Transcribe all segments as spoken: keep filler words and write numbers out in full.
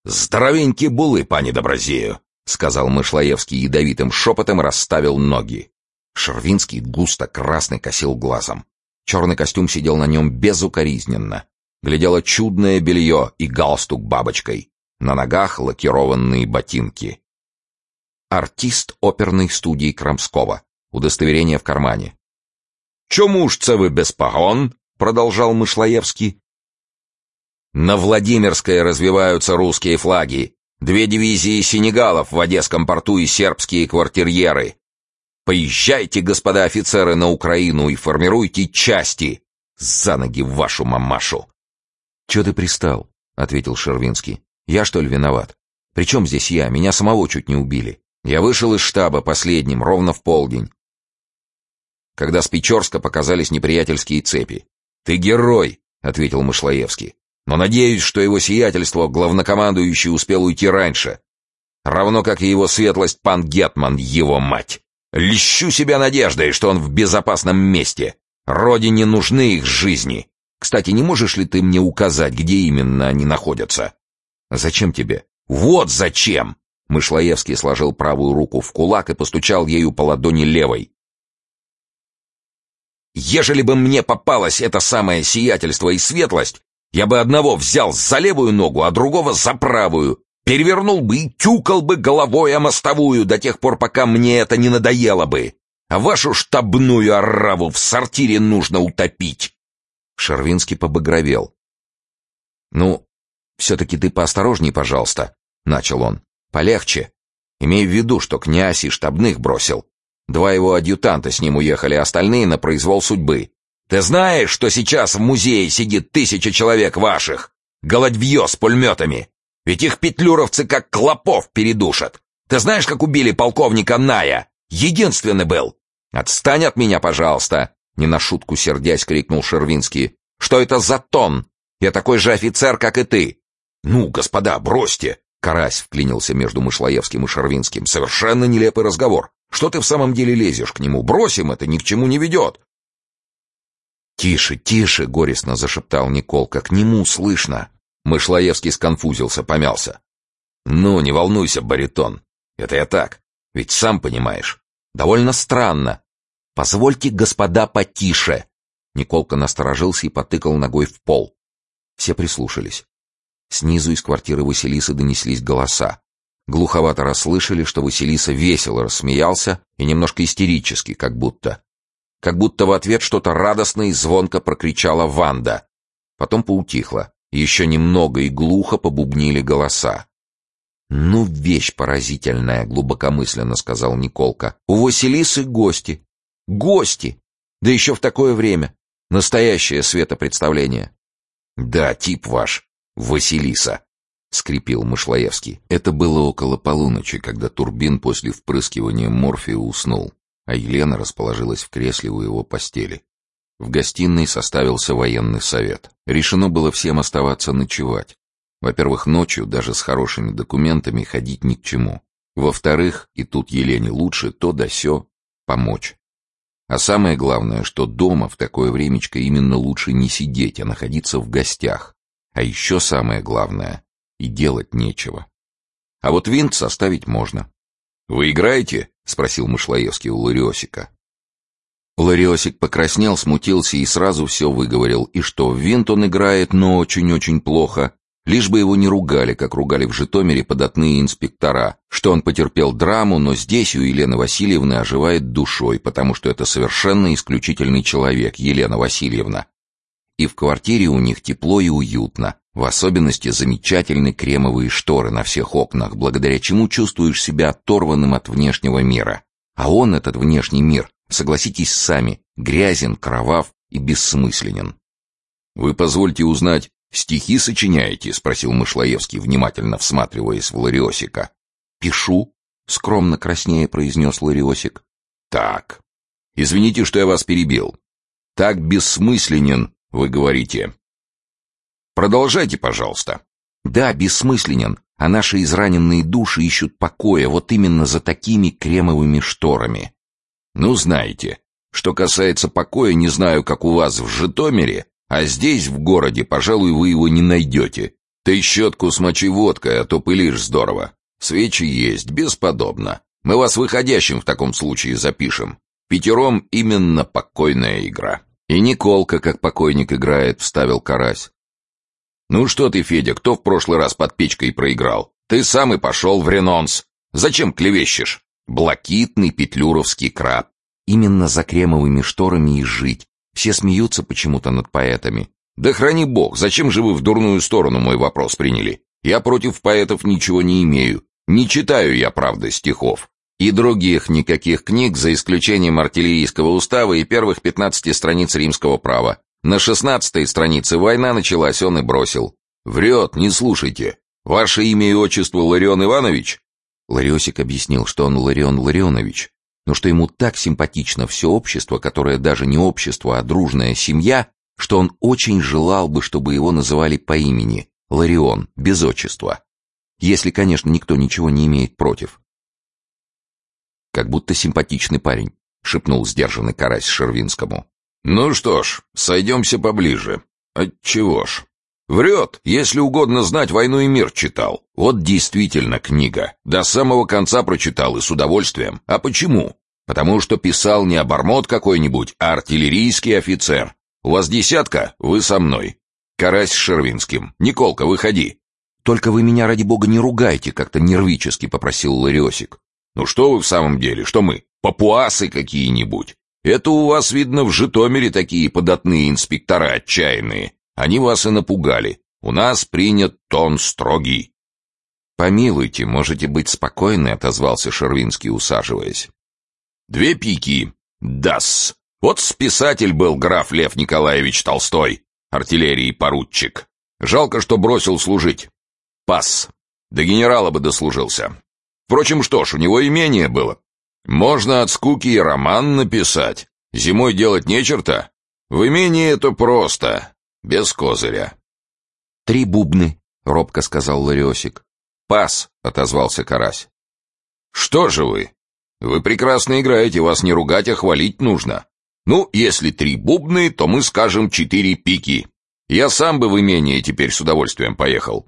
Здоровенькие булы, пани Доброзею, сказал Мышлоевский ядовитым шепотом и расставил ноги. Шервинский густо красный косил глазом. Черный костюм сидел на нем безукоризненно. Глядело чудное белье и галстук бабочкой. На ногах лакированные ботинки. Артист оперной студии Крамского. Удостоверение в кармане. «Чому ж це ви без погон?» — продолжал Мышлоевский. «На Владимирской развиваются русские флаги. Две дивизии сенегалов в Одесском порту и сербские квартирьеры. Поезжайте, господа офицеры, на Украину и формируйте части. За ноги вашу мамашу!» «Чё ты пристал?» — ответил Шервинский. «Я, что ли, виноват? Причем здесь я? Меня самого чуть не убили. Я вышел из штаба последним, ровно в полдень, когда с Печорска показались неприятельские цепи. Ты герой!» — ответил Мышлоевский. «Но надеюсь, что его сиятельство, главнокомандующий, успел уйти раньше. Равно как и его светлость пан Гетман, его мать. Льщу себя надеждой, что он в безопасном месте. Родине нужны их жизни. Кстати, не можешь ли ты мне указать, где именно они находятся?» «Зачем тебе?» «Вот зачем!» Мышлоевский сложил правую руку в кулак и постучал ею по ладони левой. «Ежели бы мне попалось это самое сиятельство и светлость, я бы одного взял за левую ногу, а другого за правую, перевернул бы и тюкал бы головой о мостовую до тех пор, пока мне это не надоело бы. А вашу штабную ораву в сортире нужно утопить!» Шервинский побагровел. «Ну, все-таки ты поосторожней, пожалуйста», — начал он. «Полегче. Имей в виду, что князь и штабных бросил. Два его адъютанта с ним уехали, а остальные на произвол судьбы. Ты знаешь, что сейчас в музее сидит тысяча человек ваших? Голодьвье с пулеметами. Ведь их петлюровцы как клопов передушат. Ты знаешь, как убили полковника Ная? Единственный был. Отстань от меня, пожалуйста!» Не на шутку сердясь крикнул Шервинский. «Что это за тон? Я такой же офицер, как и ты!» «Ну, господа, бросьте!» Карась вклинился между Мышлоевским и Шервинским. «Совершенно нелепый разговор. Что ты в самом деле лезешь к нему? Бросим, это ни к чему не ведет!» «Тише, тише!» — горестно зашептал Николка. «К нему слышно!» Мышлоевский сконфузился, помялся. «Ну, не волнуйся, баритон. Это я так. Ведь сам понимаешь. Довольно странно. Позвольте, господа, потише!» Николка насторожился и потыкал ногой в пол. Все прислушались. Снизу из квартиры Василисы донеслись голоса. Глуховато расслышали, что Василиса весело рассмеялся и немножко истерически, как будто. Как будто в ответ что-то радостно и звонко прокричала Ванда. Потом поутихло. Еще немного и глухо побубнили голоса. «Ну, вещь поразительная», — глубокомысленно сказал Николка. «У Василисы гости. Гости! Да еще в такое время. Настоящее светопредставление». «Да, тип ваш, Василиса», — скрипел Мышлоевский. Это было около полуночи, когда Турбин после впрыскивания морфия уснул, а Елена расположилась в кресле у его постели. В гостиной составился военный совет. Решено было всем оставаться ночевать. Во-первых, ночью, даже с хорошими документами, ходить ни к чему. Во-вторых, и тут Елене лучше то да сё помочь. А самое главное, что дома в такое времечко именно лучше не сидеть, а находиться в гостях. А еще самое главное, и делать нечего. А вот винт составить можно. «Вы играете?» — спросил Мышлоевский у Лариосика. Лариосик покраснел, смутился и сразу все выговорил. И что, в винт он играет, но очень-очень плохо. Лишь бы его не ругали, как ругали в Житомире податные инспектора, что он потерпел драму, но здесь у Елены Васильевны оживает душой, потому что это совершенно исключительный человек, Елена Васильевна. И в квартире у них тепло и уютно, в особенности замечательны кремовые шторы на всех окнах, благодаря чему чувствуешь себя оторванным от внешнего мира. А он, этот внешний мир, согласитесь сами, грязен, кровав и бессмысленен. «Вы позвольте узнать, стихи сочиняете?» — спросил Мышлоевский, внимательно всматриваясь в Лариосика. «Пишу», — скромно краснея произнес Лариосик. «Так, извините, что я вас перебил. Так бессмысленен, вы говорите. Продолжайте, пожалуйста». «Да, бессмысленен, а наши израненные души ищут покоя вот именно за такими кремовыми шторами». «Ну, знаете, что касается покоя, не знаю, как у вас в Житомире, а здесь, в городе, пожалуй, вы его не найдете. Ты щетку смочи водкой, а то пылишь здорово. Свечи есть, бесподобно. Мы вас выходящим в таком случае запишем. Пятером именно покойная игра. И Николка, как покойник играет, вставил Карась. Ну что ты, Федя, кто в прошлый раз под печкой проиграл? Ты сам и пошел в ренонс. Зачем клевещешь? Блакитный петлюровский краб. Именно за кремовыми шторами и жить. Все смеются почему-то над поэтами. Да храни бог, зачем же вы в дурную сторону мой вопрос приняли? Я против поэтов ничего не имею. Не читаю я, правда, стихов. И других никаких книг, за исключением артиллерийского устава и первых пятнадцати страниц римского права. На шестнадцатой странице война началась, он и бросил. Врет, не слушайте. Ваше имя и отчество Ларион Иванович? Лариосик объяснил, что он Ларион Ларионович, но что ему так симпатично все общество, которое даже не общество, а дружная семья, что он очень желал бы, чтобы его называли по имени Ларион, без отчества. Если, конечно, никто ничего не имеет против. Как будто симпатичный парень, шепнул сдержанный Карась Шервинскому. Ну что ж, сойдемся поближе. Отчего ж? Врет, если угодно знать, «Войну и мир» читал. Вот действительно книга. До самого конца прочитал и с удовольствием. А почему? Потому что писал не обормот какой-нибудь, а артиллерийский офицер. У вас десятка? Вы со мной. Карась с Шервинским. Николка, выходи. Только вы меня, ради бога, не ругайте, как-то нервически попросил Лариосик. Ну что вы в самом деле, что мы, папуасы какие-нибудь? Это у вас, видно, в Житомире такие податные инспектора отчаянные. Они вас и напугали. У нас принят тон строгий. Помилуйте, можете быть спокойны, отозвался Шервинский, усаживаясь. Две пики. Да-с. Вот списатель был граф Лев Николаевич Толстой, артиллерии поручик. Жалко, что бросил служить. Пас. До генерала бы дослужился. Впрочем, что ж, у него имение было. Можно от скуки и роман написать. Зимой делать нечерта. В имении это просто, без козыря. Три бубны, робко сказал Лариосик. Пас, отозвался Карась. Что же вы? Вы прекрасно играете, вас не ругать, а хвалить нужно. Ну, если три бубны, то мы скажем четыре пики. Я сам бы в имение теперь с удовольствием поехал.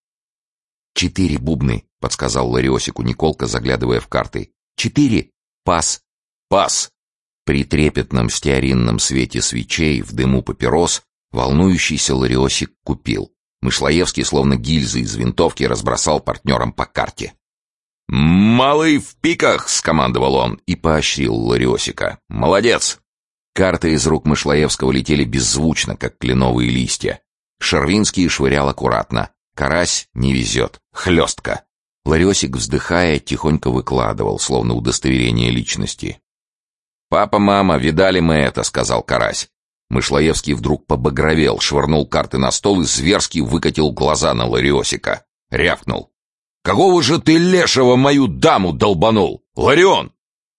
Четыре бубны, подсказал Лариосику Николка, заглядывая в карты. Четыре. Пас. Пас. При трепетном стеаринном свете свечей, в дыму папирос, волнующийся Лариосик купил. Мышлоевский, словно гильзы из винтовки, разбросал партнерам по карте. «Малый в пиках!» — скомандовал он и поощрил Лариосика. «Молодец!» Карты из рук Мышлоевского летели беззвучно, как кленовые листья. Шервинский швырял аккуратно. Карась не везет. Хлестко. Лариосик, вздыхая, тихонько выкладывал, словно удостоверение личности. «Папа, мама, видали мы это», — сказал Карась. Мышлоевский вдруг побагровел, швырнул карты на стол и зверски выкатил глаза на Лариосика. Рявкнул. «Какого же ты лешего мою даму долбанул, Ларион?»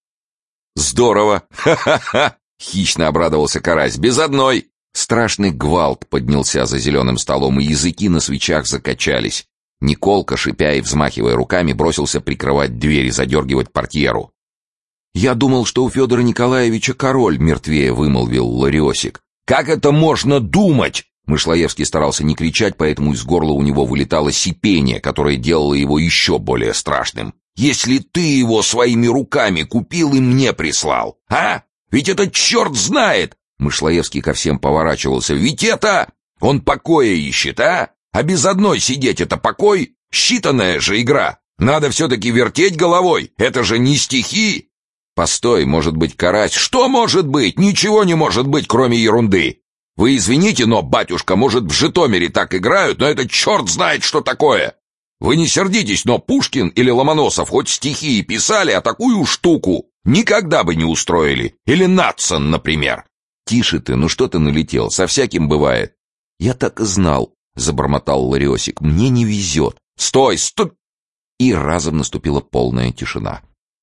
«Здорово! Ха-ха-ха!» — хищно обрадовался Карась. «Без одной!» Страшный гвалт поднялся за зеленым столом, и языки на свечах закачались. Николка, шипя и взмахивая руками, бросился прикрывать дверь и задергивать портьеру. «Я думал, что у Федора Николаевича король мертвее», — вымолвил Лариосик. «Как это можно думать?» Мышлоевский старался не кричать, поэтому из горла у него вылетало сипение, которое делало его еще более страшным. «Если ты его своими руками купил и мне прислал, а? Ведь это черт знает!» Мышлоевский ко всем поворачивался. «Ведь это... Он покоя ищет, а? А без одной сидеть — это покой? Считанная же игра. Надо все-таки вертеть головой. Это же не стихи!» «Постой, может быть, Карась...» «Что может быть? Ничего не может быть, кроме ерунды. Вы извините, но, батюшка, может, в Житомире так играют, но это черт знает, что такое. Вы не сердитесь, но Пушкин или Ломоносов хоть стихи и писали, а такую штуку никогда бы не устроили. Или Надсон, например». «Тише ты, ну что ты налетел? Со всяким бывает». «Я так и знал», — забормотал Лариосик. «Мне не везет». «Стой, стой!» И разом наступила полная тишина.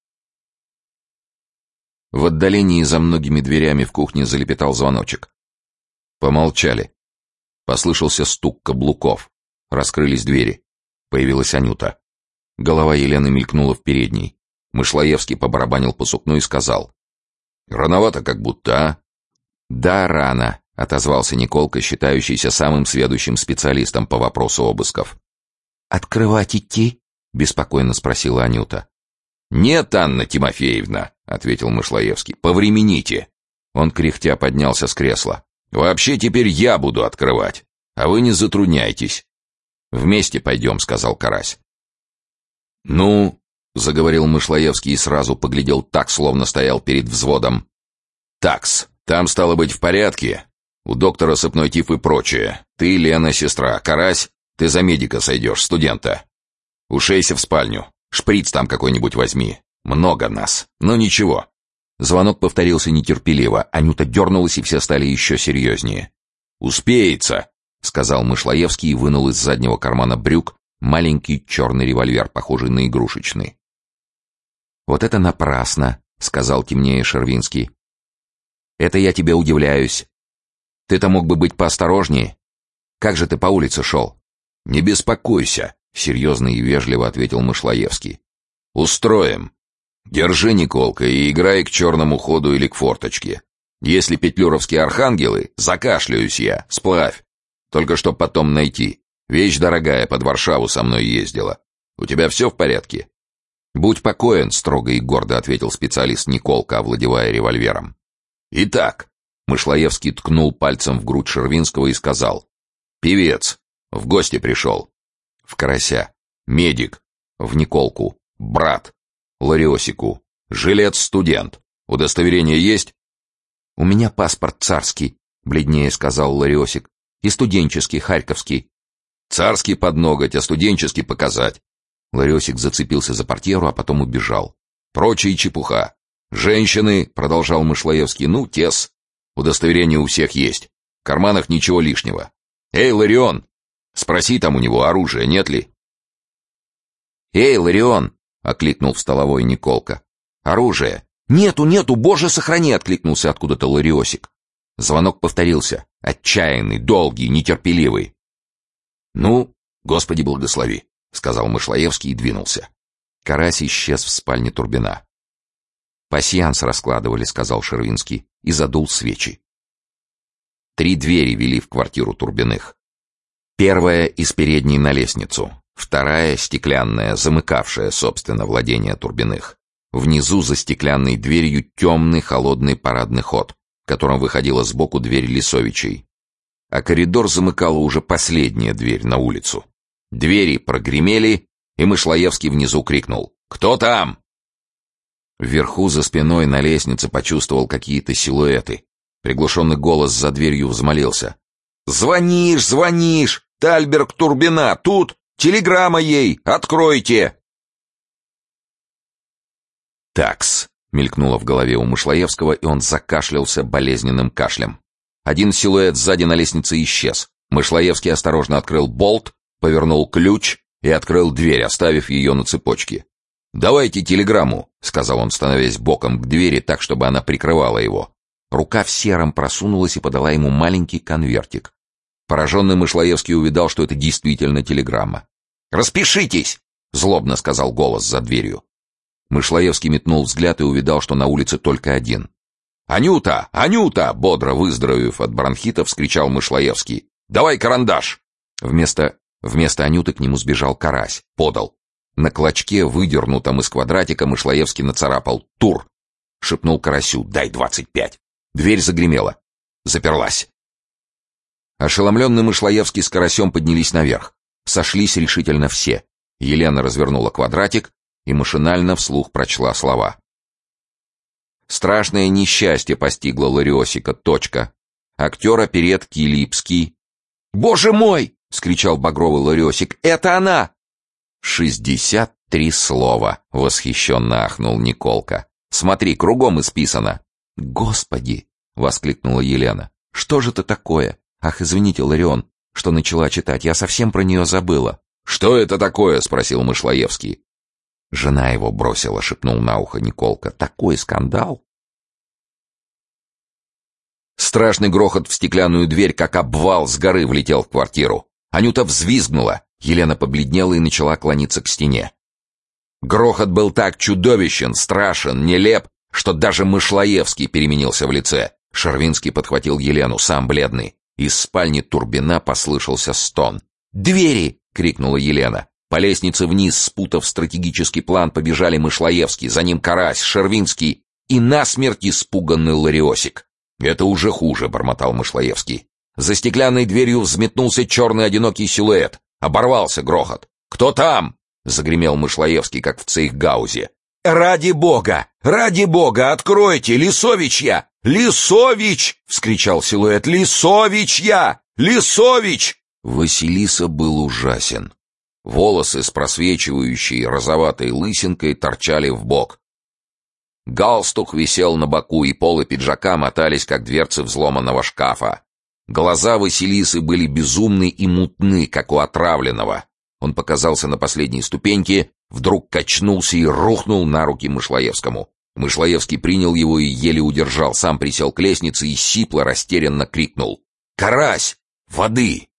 В отдалении за многими дверями в кухне залепетал звоночек. Помолчали. Послышался стук каблуков. Раскрылись двери. Появилась Анюта. Голова Елены мелькнула в передней. Мышлоевский побарабанил по сукну и сказал. «Рановато как будто, а?» «Да, рано», — отозвался Николка, считающийся самым сведущим специалистом по вопросу обысков. «Открывать идти?» — беспокойно спросила Анюта. «Нет, Анна Тимофеевна», — ответил Мышлоевский, — «повремените». Он кряхтя поднялся с кресла. «Вообще теперь я буду открывать, а вы не затрудняйтесь». «Вместе пойдем», — сказал Карась. «Ну», — заговорил Мышлоевский и сразу поглядел так, словно стоял перед взводом. «Такс, там стало быть в порядке. У доктора сыпной тиф и прочее. Ты, Лена, сестра. Карась, ты за медика сойдешь, студента. Ушейся в спальню. Шприц там какой-нибудь возьми. Много нас. Но ничего». Звонок повторился нетерпеливо. Анюта дернулась, и все стали еще серьезнее. «Успеется», — сказал Мышлоевский и вынул из заднего кармана брюк маленький черный револьвер, похожий на игрушечный. «Вот это напрасно», — сказал темнее Шервинский. «Это я тебе удивляюсь. Ты-то мог бы быть поосторожнее. Как же ты по улице шел?» «Не беспокойся», — серьезно и вежливо ответил Мышлоевский. «Устроим. Держи, Николка, и играй к черному ходу или к форточке. Если петлюровские архангелы, закашляюсь я, сплавь. Только чтоб потом найти. Вещь дорогая, под Варшаву со мной ездила. У тебя все в порядке?» «Будь покоен», — строго и гордо ответил специалист Николка, овладевая револьвером. «Итак», — Мышлоевский ткнул пальцем в грудь Шервинского и сказал, «Певец, в гости пришел. В Карася. Медик. В Николку. Брат. Лариосику. Жилец-студент. Удостоверение есть?» «У меня паспорт царский», — бледнее сказал Лариосик. «И студенческий, харьковский». «Царский под ноготь, а студенческий показать». Лариосик зацепился за портьеру, а потом убежал. «Прочая чепуха. Женщины», — продолжал Мышлоевский, — «ну, тес. Удостоверение у всех есть. В карманах ничего лишнего. Эй, Ларион, спроси там у него, оружия нет ли?» «Эй, Ларион!» — окликнул в столовой Николка. «Оружие!» «Нету, нету, боже, сохрани!» — откликнулся откуда-то Лариосик. Звонок повторился. Отчаянный, долгий, нетерпеливый. «Ну, Господи благослови», — сказал Мышлоевский и двинулся. Карась исчез в спальне Турбина. «Пасьянс раскладывали», — сказал Шервинский, и задул свечи. Три двери вели в квартиру Турбиных. Первая из передней на лестницу, вторая стеклянная, замыкавшая, собственно, владение Турбиных. Внизу за стеклянной дверью темный холодный парадный ход, которым выходила сбоку дверь Лисовичей. А коридор замыкала уже последняя дверь на улицу. Двери прогремели, и Мышлоевский внизу крикнул: «Кто там?» Вверху за спиной на лестнице почувствовал какие-то силуэты. Приглушенный голос за дверью взмолился: «Звонишь, звонишь! Тальберг Турбина! Тут! Телеграмма ей! Откройте!» «Такс!» — мелькнуло в голове у Мышлоевского, и он закашлялся болезненным кашлем. Один силуэт сзади на лестнице исчез. Мышлоевский осторожно открыл болт, повернул ключ и открыл дверь, оставив ее на цепочке. «Давайте телеграмму», — сказал он, становясь боком к двери так, чтобы она прикрывала его. Рука в сером просунулась и подала ему маленький конвертик. Пораженный Мышлоевский увидал, что это действительно телеграмма. «Распишитесь!» — злобно сказал голос за дверью. Мышлоевский метнул взгляд и увидал, что на улице только один. «Анюта! Анюта!» — бодро выздоровев от бронхита, вскричал Мышлоевский. «Давай карандаш!» Вместо, вместо Анюты к нему сбежал Карась. Подал. На клочке, выдернутом из квадратика, Мышлоевский нацарапал «Тур». Шепнул Карасю: «Дай двадцать пять». Дверь загремела. Заперлась. Ошеломленный Мышлоевский с Карасем поднялись наверх. Сошлись решительно все. Елена развернула квадратик и машинально вслух прочла слова. «Страшное несчастье постигло Лариосика. Точка. Актер оперетки Липский». «Боже мой!» — скричал багровый Лариосик. «Это она!» «Шестьдесят три слова!» — восхищенно ахнул Николка. «Смотри, кругом исписано». «Господи!» — воскликнула Елена. «Что же это такое? Ах, извините, Ларион, что начала читать. Я совсем про нее забыла». «Что это такое?» — спросил Мышлоевский. «Жена его бросила», — шепнул на ухо Николка. «Такой скандал!» Страшный грохот в стеклянную дверь, как обвал с горы, влетел в квартиру. Анюта взвизгнула. Елена побледнела и начала клониться к стене. Грохот был так чудовищен, страшен, нелеп, что даже Мышлоевский переменился в лице. Шервинский подхватил Елену, сам бледный. Из спальни Турбина послышался стон. «Двери!» — крикнула Елена. По лестнице вниз, спутав стратегический план, побежали Мышлоевский, за ним Карась, Шервинский и насмерть испуганный Лариосик. «Это уже хуже», — бормотал Мышлоевский. За стеклянной дверью взметнулся черный одинокий силуэт. Оборвался грохот. «Кто там?» — загремел Мышлоевский, как в цейхгаузе. «Ради бога! Ради бога! Откройте! Лисович я! Лисович!» — вскричал силуэт. «Лисович я! Лисович!» Василиса был ужасен. Волосы с просвечивающей розоватой лысинкой торчали вбок. Галстук висел на боку, и полы пиджака мотались, как дверцы взломанного шкафа. Глаза Василисы были безумны и мутны, как у отравленного. Он показался на последней ступеньке, вдруг качнулся и рухнул на руки Мышлоевскому. Мышлоевский принял его и еле удержал, сам присел к лестнице и сипло, растерянно крикнул: «Карась! Воды!»